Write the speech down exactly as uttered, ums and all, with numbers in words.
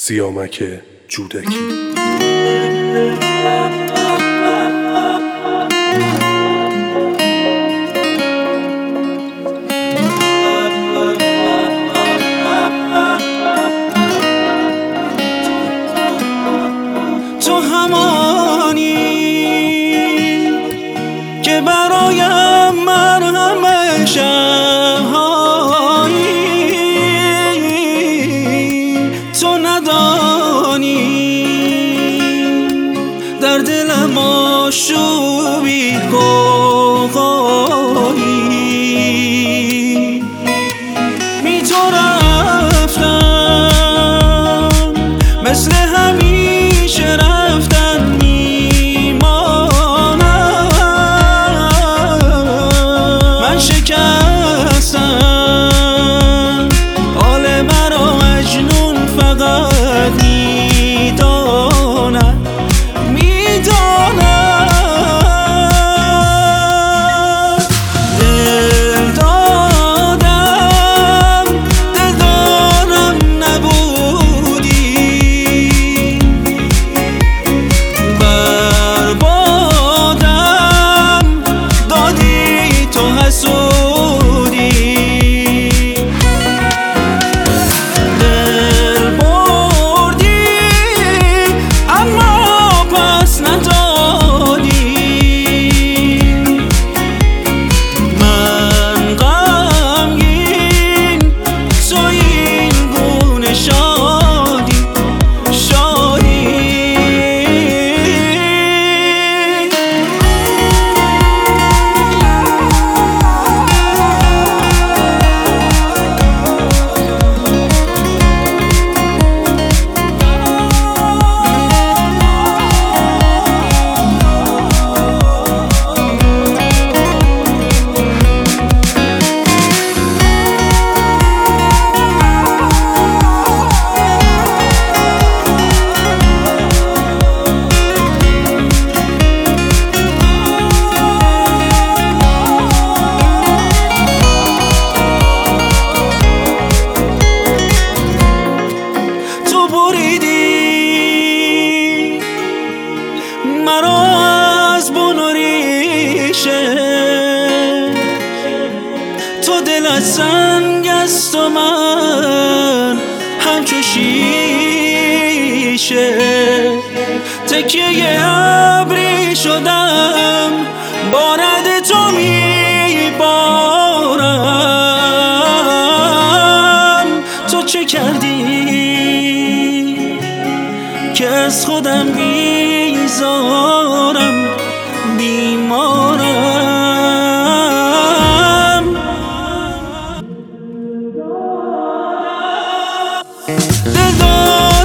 سیامک جودکی. تو همانی که برایم مرهم شب‌هایی، تو ندانی در دلم آشوبی قوقایی. بی تو رفتم مثل همیشه رفتن میمانم. من شکستم حال مرا مجنون فقط میدانم میدانم. دل دادم دل دارم نبودی، بربادم دادی تو حسودی. دل بردی اما پس ندادی. من غمگین تو این گونه شادی شادی. تو بریدی مرا از بن و ریشه، تو دلت سنگ است و من همچو شیشه. تکیه ابری شدم بارد تو میبارم. تو چه کردی که از خودم بیزارم بیمارم. دل